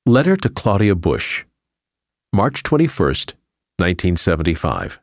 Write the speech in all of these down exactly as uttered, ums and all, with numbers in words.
Letter to Claudia Bush, March twenty-first, nineteen seventy-five.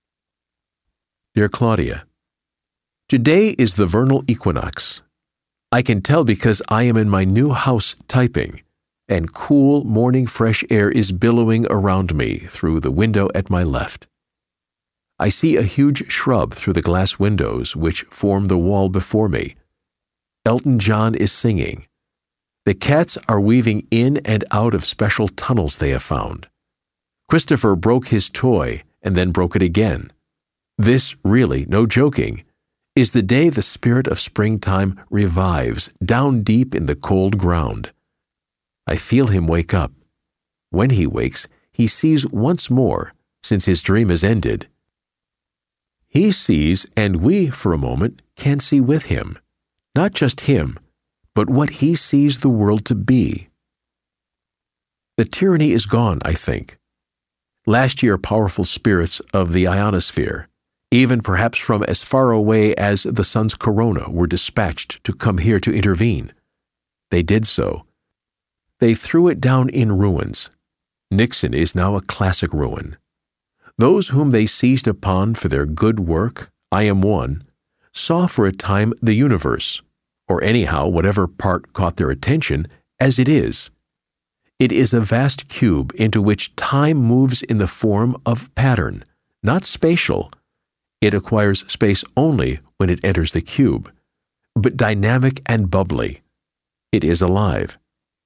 Dear Claudia, today is the vernal equinox. I can tell because I am in my new house typing, and cool morning fresh air is billowing around me through the window at my left. I see a huge shrub through the glass windows which form the wall before me. Elton John is singing. The cats are weaving in and out of special tunnels they have found. Christopher broke his toy and then broke it again. This really, no joking, is the day the spirit of springtime revives down deep in the cold ground. I feel him wake up. When he wakes, he sees once more, since his dream is ended. He sees, and we, for a moment, can see with him. Not just him, but what he sees the world to be. The tyranny is gone, I think. Last year, powerful spirits of the ionosphere, even perhaps from as far away as the sun's corona, were dispatched to come here to intervene. They did so. They threw it down in ruins. Nixon is now a classic ruin. Those whom they seized upon for their good work, I am one, saw for a time the universe, or anyhow whatever part caught their attention, as it is. It is a vast cube into which time moves in the form of pattern, not spatial. It acquires space only when it enters the cube, but dynamic and bubbly. It is alive.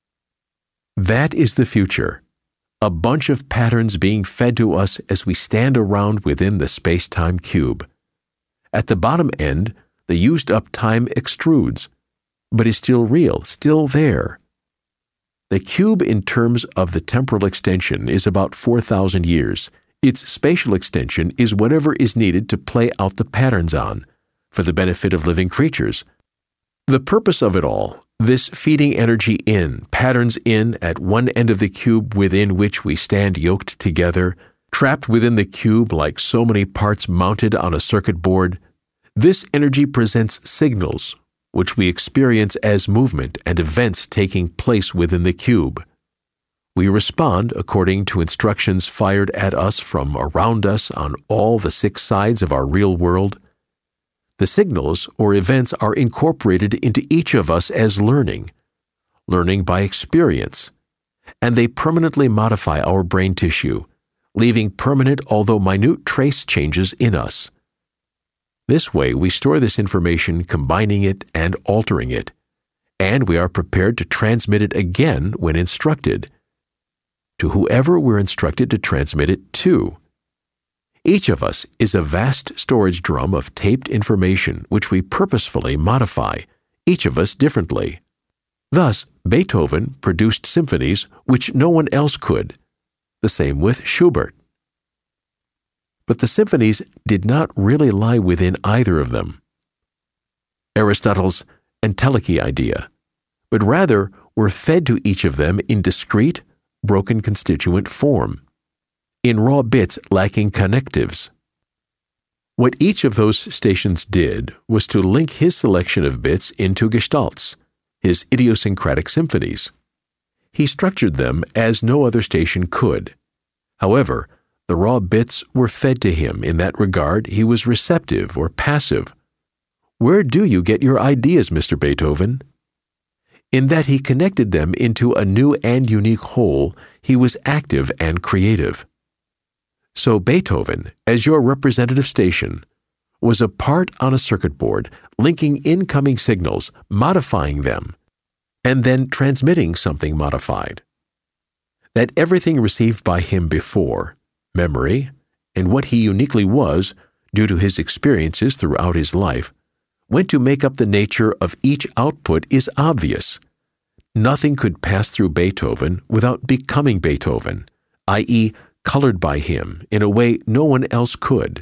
That is the future, a bunch of patterns being fed to us as we stand around within the space-time cube. At the bottom end, the used-up time extrudes, but is still real, still there. The cube in terms of the temporal extension is about four thousand years. Its spatial extension is whatever is needed to play out the patterns on, for the benefit of living creatures. The purpose of it all, this feeding energy in, patterns in at one end of the cube within which we stand yoked together, trapped within the cube like so many parts mounted on a circuit board, this energy presents signals, which we experience as movement and events taking place within the cube. We respond according to instructions fired at us from around us on all the six sides of our real world. The signals or events are incorporated into each of us as learning, learning by experience, and they permanently modify our brain tissue, leaving permanent although minute trace changes in us. This way, we store this information, combining it and altering it, and we are prepared to transmit it again when instructed, to whoever we're instructed to transmit it to. Each of us is a vast storage drum of taped information which we purposefully modify, each of us differently. Thus, Beethoven produced symphonies which no one else could. The same with Schubert. But the symphonies did not really lie within either of them, Aristotle's entelechy idea, but rather were fed to each of them in discrete, broken constituent form, in raw bits lacking connectives. What each of those stations did was to link his selection of bits into gestalts, his idiosyncratic symphonies. He structured them as no other station could. However, the raw bits were fed to him. In that regard, he was receptive or passive. Where do you get your ideas, Mister Beethoven? In that he connected them into a new and unique whole, he was active and creative. So Beethoven, as your representative station, was a part on a circuit board, linking incoming signals, modifying them, and then transmitting something modified. That everything received by him before, memory, and what he uniquely was, due to his experiences throughout his life, went to make up the nature of each output is obvious. Nothing could pass through Beethoven without becoming Beethoven, that is, colored by him in a way no one else could.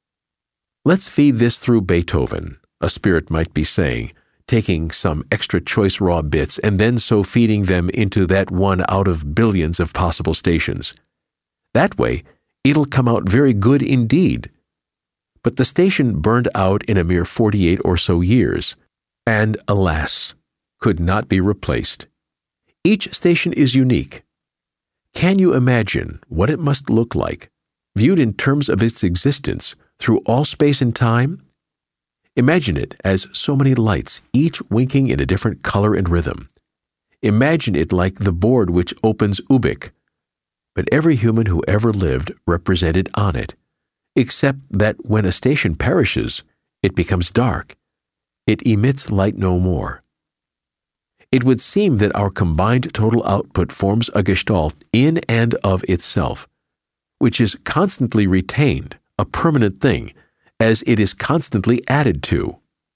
Let's feed this through Beethoven, a spirit might be saying, taking some extra choice raw bits and then so feeding them into that one out of billions of possible stations. That way, it'll come out very good indeed. But the station burned out in a mere forty-eight or so years, and, alas, could not be replaced. Each station is unique. Can you imagine what it must look like, viewed in terms of its existence through all space and time? Imagine it as so many lights, each winking in a different color and rhythm. Imagine it like the board which opens Ubik, but every human who ever lived represented on it, except that when a station perishes, it becomes dark. It emits light no more. It would seem that our combined total output forms a gestalt in and of itself, which is constantly retained, a permanent thing, as it is constantly added to.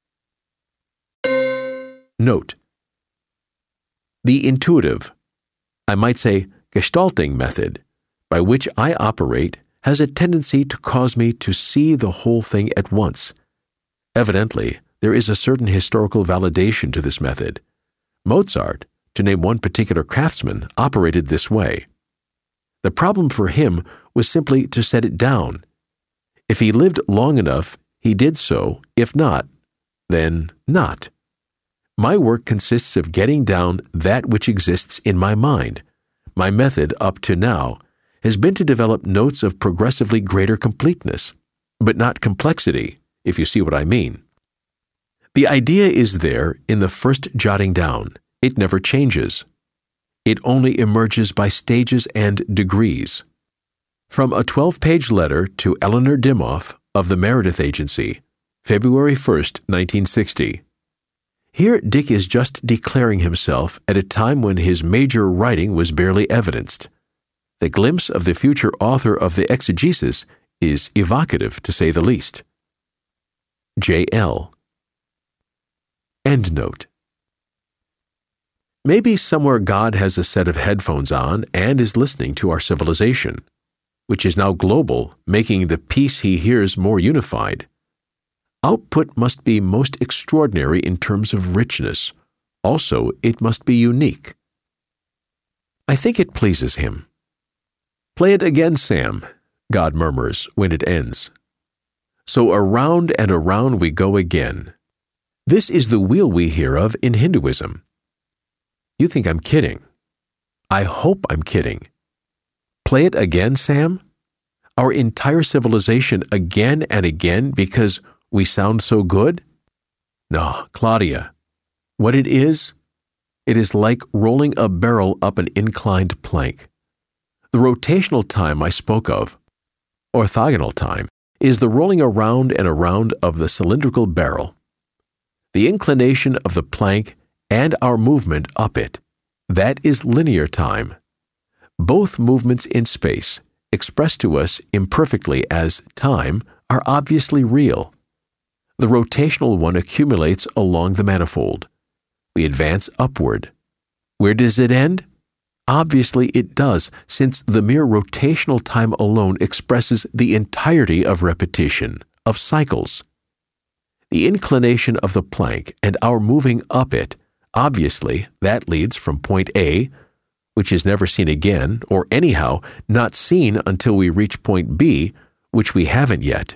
Note: the intuitive, I might say gestalting method, by which I operate has a tendency to cause me to see the whole thing at once. Evidently, there is a certain historical validation to this method. Mozart, to name one particular craftsman, operated this way. The problem for him was simply to set it down. If he lived long enough, he did so. If not, then not. My work consists of getting down that which exists in my mind. My method, up to now, has been to develop notes of progressively greater completeness, but not complexity, if you see what I mean. The idea is there in the first jotting down. It never changes. It only emerges by stages and degrees. From a twelve-page letter to Eleanor Dimoff of the Meredith Agency, February first, nineteen sixty. Here Dick is just declaring himself at a time when his major writing was barely evidenced. The glimpse of the future author of the exegesis is evocative, to say the least. J L Endnote. Maybe somewhere God has a set of headphones on and is listening to our civilization, which is now global, making the peace he hears more unified. Output must be most extraordinary in terms of richness. Also, it must be unique. I think it pleases him. Play it again, Sam, God murmurs when it ends. So around and around we go again. This is the wheel we hear of in Hinduism. You think I'm kidding. I hope I'm kidding. Play it again, Sam? Our entire civilization again and again because we sound so good? No, Claudia. What it is? It is like rolling a barrel up an inclined plank. The rotational time I spoke of, orthogonal time, is the rolling around and around of the cylindrical barrel. The inclination of the plank and our movement up it, that is linear time. Both movements in space, expressed to us imperfectly as time, are obviously real. The rotational one accumulates along the manifold. We advance upward. Where does it end? Obviously it does, since the mere rotational time alone expresses the entirety of repetition, of cycles. The inclination of the plank and our moving up it, obviously that leads from point A, which is never seen again, or anyhow not seen until we reach point B, which we haven't yet.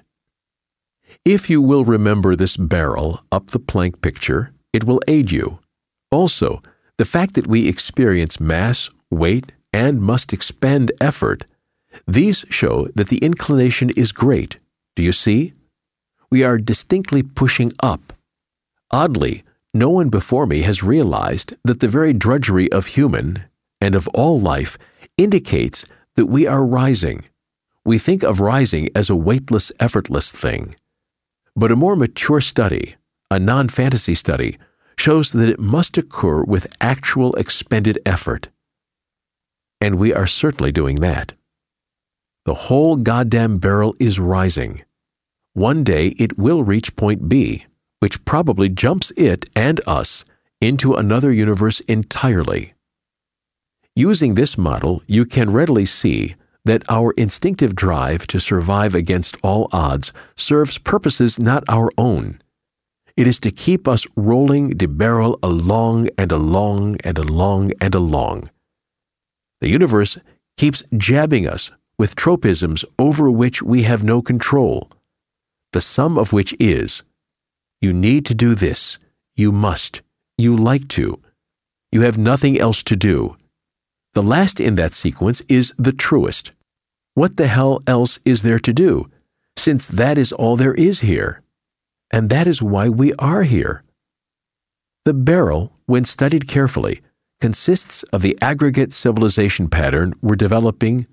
If you will remember this barrel up the plank picture, it will aid you. Also, the fact that we experience mass, weight, and must expend effort, these show that the inclination is great. Do you see? We are distinctly pushing up. Oddly, no one before me has realized that the very drudgery of human, and of all life, indicates that we are rising. We think of rising as a weightless, effortless thing. But a more mature study, a non-fantasy study, shows that it must occur with actual expended effort. And we are certainly doing that. The whole goddamn barrel is rising. One day it will reach point B, which probably jumps it and us into another universe entirely. Using this model, you can readily see that our instinctive drive to survive against all odds serves purposes not our own. It is to keep us rolling the barrel along and along and along and along. The universe keeps jabbing us with tropisms over which we have no control, the sum of which is, you need to do this, you must, you like to. You have nothing else to do. The last in that sequence is the truest. What the hell else is there to do, since that is all there is here? And that is why we are here. The barrel, when studied carefully, consists of the aggregate civilization pattern we're developing,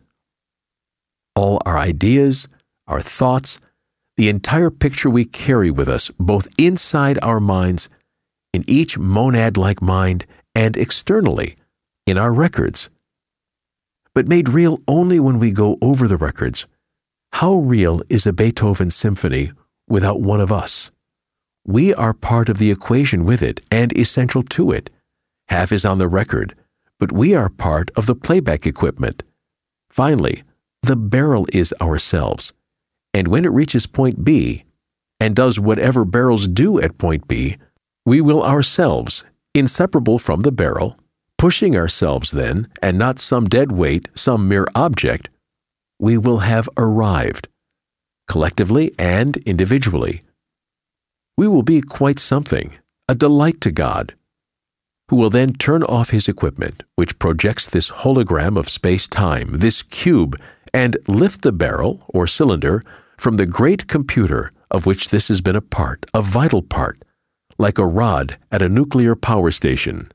all our ideas, our thoughts, the entire picture we carry with us, both inside our minds, in each monad-like mind, and externally, in our records. But made real only when we go over the records. How real is a Beethoven symphony without one of us? We are part of the equation with it and essential to it. Half is on the record, but we are part of the playback equipment. Finally, the barrel is ourselves. And when it reaches point B, and does whatever barrels do at point B, we will ourselves, inseparable from the barrel, pushing ourselves then, and not some dead weight, some mere object, we will have arrived, collectively and individually. We will be quite something, a delight to God, who will then turn off his equipment, which projects this hologram of space-time, this cube, and lift the barrel, or cylinder, from the great computer of which this has been a part, a vital part, like a rod at a nuclear power station.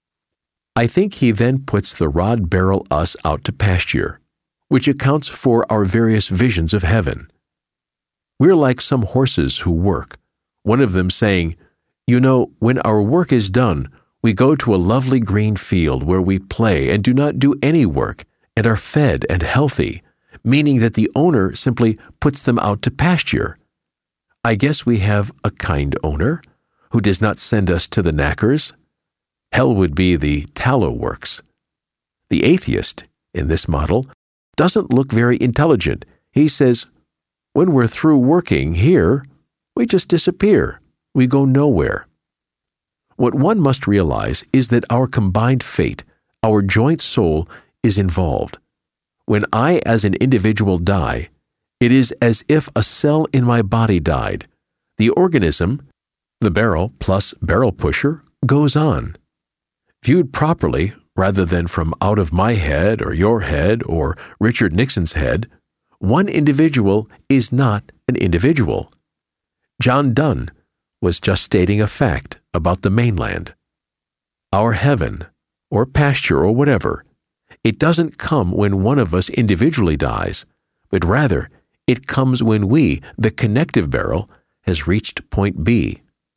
I think he then puts the rod barrel us out to pasture, which accounts for our various visions of heaven. We're like some horses who work, one of them saying, "You know, when our work is done, we go to a lovely green field where we play and do not do any work and are fed and healthy," meaning that the owner simply puts them out to pasture. I guess we have a kind owner who does not send us to the knackers. Hell would be the tallow works. The atheist, in this model, doesn't look very intelligent. He says, when we're through working here, we just disappear. We go nowhere. What one must realize is that our combined fate, our joint soul, is involved. When I as an individual die, it is as if a cell in my body died. The organism, the barrel plus barrel pusher, goes on. Viewed properly, rather than from out of my head or your head or Richard Nixon's head, one individual is not an individual. John Donne was just stating a fact about the mainland. Our heaven, or pasture or whatever, it doesn't come when one of us individually dies, but rather it comes when we, the connective barrel, has reached point B.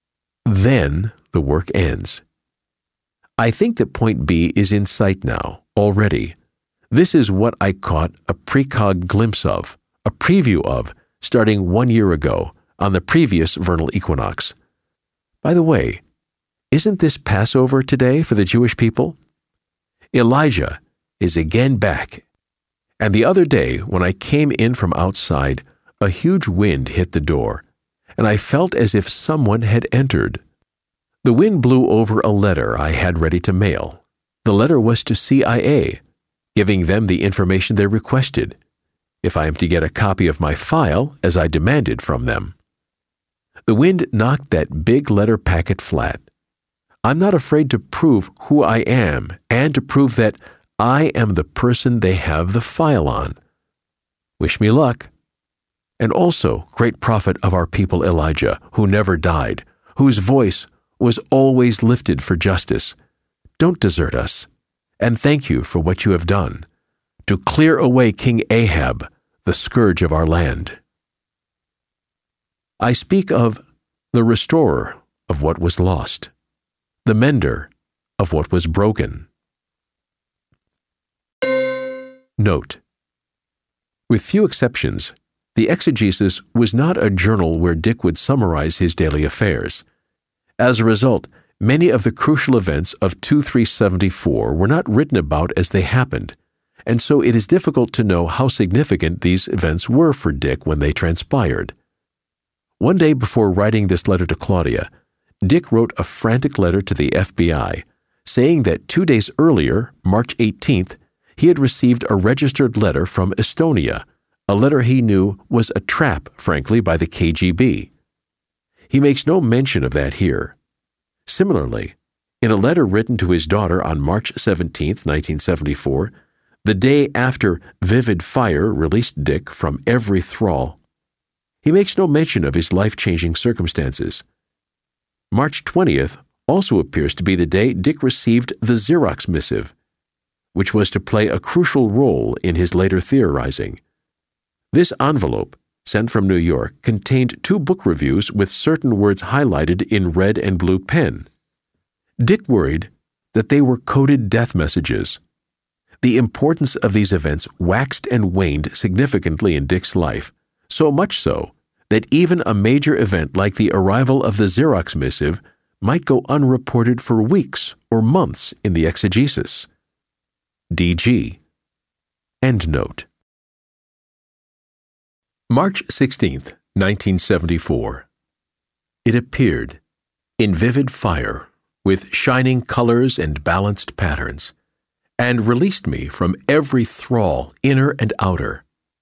Then the work ends. I think that point B is in sight now, already. This is what I caught a precog glimpse of, a preview of, starting one year ago, on the previous vernal equinox. By the way, isn't this Passover today for the Jewish people? Elijah is again back. And the other day, when I came in from outside, a huge wind hit the door, and I felt as if someone had entered. The wind blew over a letter I had ready to mail. The letter was to C I A, giving them the information they requested, if I am to get a copy of my file as I demanded from them. The wind knocked that big letter packet flat. I'm not afraid to prove who I am and to prove that I am the person they have the file on. Wish me luck. And also, great prophet of our people Elijah, who never died, whose voice was always lifted for justice. Don't desert us, and thank you for what you have done, to clear away King Ahab, the scourge of our land. I speak of the restorer of what was lost, the mender of what was broken. Note: with few exceptions, the Exegesis was not a journal where Dick would summarize his daily affairs. As a result, many of the crucial events of two three seventy-four were not written about as they happened, and so it is difficult to know how significant these events were for Dick when they transpired. One day before writing this letter to Claudia, Dick wrote a frantic letter to the F B I, saying that two days earlier, March eighteenth, he had received a registered letter from Estonia, a letter he knew was a trap, frankly, by the K G B. He makes no mention of that here. Similarly, In a letter written to his daughter on March seventeenth, nineteen seventy-four, the day after Vivid Fire released Dick from every thrall, he makes no mention of his life-changing circumstances. March twentieth also appears to be the day Dick received the Xerox missive, which was to play a crucial role in his later theorizing. This envelope, sent from New York, contained two book reviews with certain words highlighted in red and blue pen. Dick worried that they were coded death messages. The importance of these events waxed and waned significantly in Dick's life, so much so that even a major event like the arrival of the Xerox missive might go unreported for weeks or months in the exegesis. D G. Endnote. March sixteenth, nineteen seventy-four. It appeared, in vivid fire, with shining colors and balanced patterns, and released me from every thrall, inner and outer.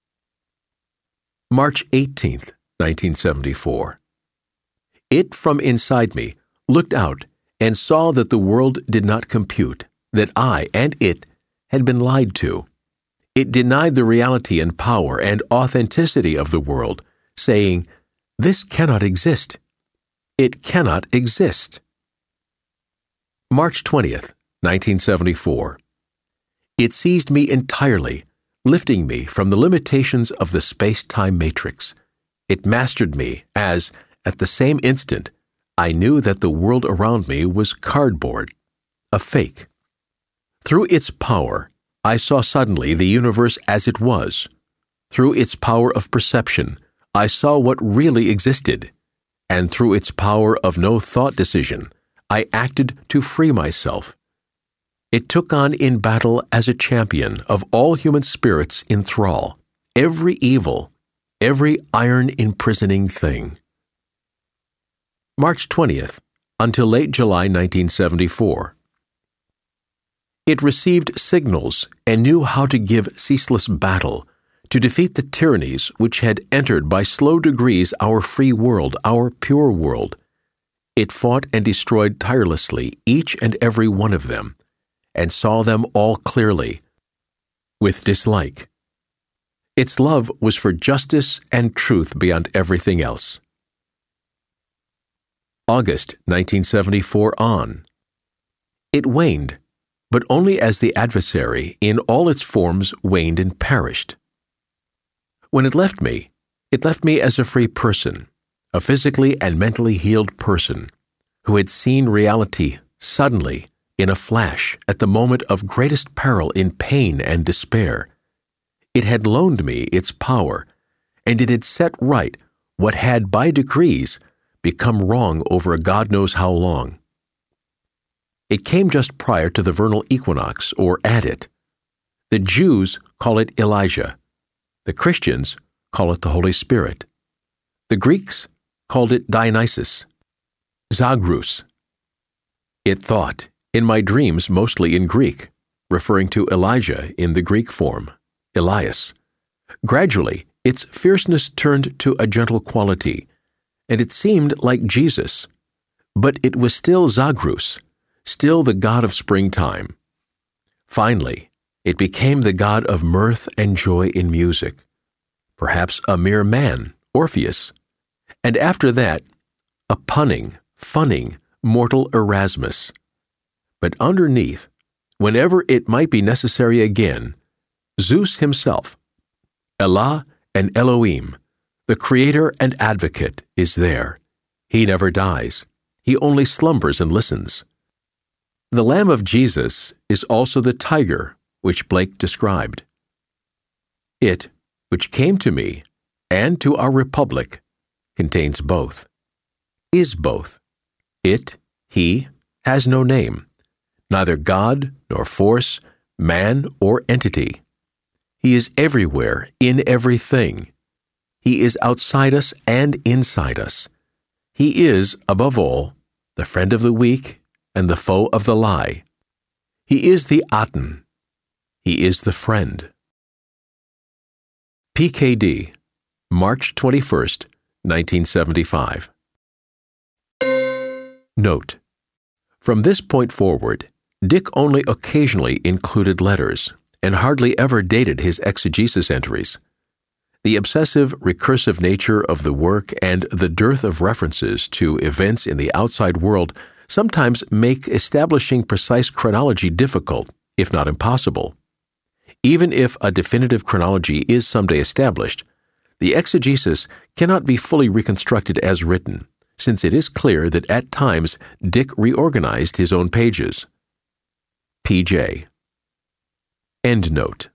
March eighteenth, nineteen seventy-four. It from inside me looked out and saw that the world did not compute, that I and it had been lied to. It denied the reality and power and authenticity of the world, saying, "This cannot exist. It cannot exist." March twentieth, nineteen seventy-four. It seized me entirely, lifting me from the limitations of the space-time matrix. It mastered me as, at the same instant, I knew that the world around me was cardboard, a fake. Through its power, I saw suddenly the universe as it was. Through its power of perception, I saw what really existed. And through its power of no thought decision, I acted to free myself. It took on in battle as a champion of all human spirits in thrall, every evil, every iron-imprisoning thing. March twentieth, until late July nineteen seventy-four. It received signals and knew how to give ceaseless battle, to defeat the tyrannies which had entered by slow degrees our free world, our pure world. It fought and destroyed tirelessly each and every one of them, and saw them all clearly, with dislike. Its love was for justice and truth beyond everything else. August nineteen seventy-four on. It waned, but only as the adversary in all its forms waned and perished. When it left me, it left me as a free person, a physically and mentally healed person, who had seen reality suddenly, in a flash, at the moment of greatest peril in pain and despair. It had loaned me its power, and it had set right what had by degrees become wrong over God knows how long. It came just prior to the vernal equinox, or at it. The Jews call it Elijah. The Christians call it the Holy Spirit. The Greeks called it Dionysus, Zagreus. It thought, in my dreams mostly in Greek, referring to Elijah in the Greek form, Elias. Gradually, its fierceness turned to a gentle quality, and it seemed like Jesus, but it was still Zagreus, still the god of springtime. Finally, it became the god of mirth and joy in music, perhaps a mere man, Orpheus, and after that, a punning, funning, mortal Erasmus. But underneath, whenever it might be necessary again, Zeus himself, Elah and Elohim, the creator and advocate, is there. He never dies. He only slumbers and listens. The Lamb of Jesus is also the tiger which Blake described. It, which came to me and to our republic, contains both, is both. It, he, has no name, neither God nor force, man or entity. He is everywhere, in everything. He is outside us and inside us. He is, above all, the friend of the weak and the foe of the lie. He is the Aten. He is the friend. P K D, March twenty-first, nineteen seventy-five. Note: From this point forward, Dick only occasionally included letters and hardly ever dated his exegesis entries. The obsessive, recursive nature of the work and the dearth of references to events in the outside world sometimes make establishing precise chronology difficult, if not impossible. Even if a definitive chronology is someday established, the exegesis cannot be fully reconstructed as written, since it is clear that at times Dick reorganized his own pages. P J. Endnote.